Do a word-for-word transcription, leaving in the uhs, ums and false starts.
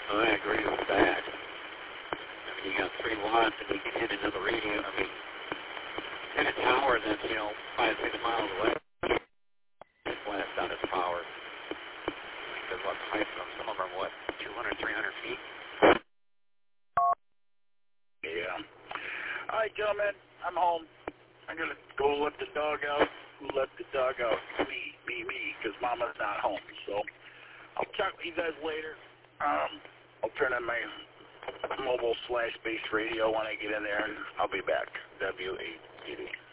Well, I agree with that. I mean, you got three watts and you can hit another radio. I mean, hit a tower that's, you know, five, six miles away. It's blast out its power. Because what the height of some of them are, what, two hundred, three hundred feet? Yeah. All right, gentlemen, I'm home. I'm going to go let the dog out. Who let the dog out? Me, me, me, because Mama's not home. So I'll talk with you guys later. Um, I'll turn on my mobile slash base radio when I get in there, and I'll be back. W eight eighty.